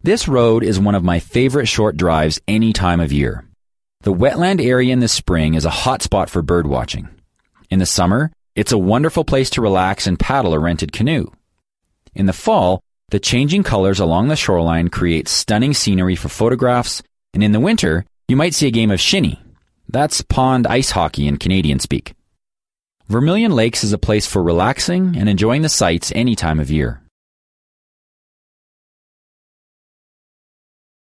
This road is one of my favorite short drives any time of year. The wetland area in the spring is a hot spot for birdwatching. In the summer, it's a wonderful place to relax and paddle a rented canoe. In the fall, the changing colors along the shoreline create stunning scenery for photographs, and in the winter, you might see a game of shinny. That's pond ice hockey in Canadian speak. Vermilion Lakes is a place for relaxing and enjoying the sights any time of year.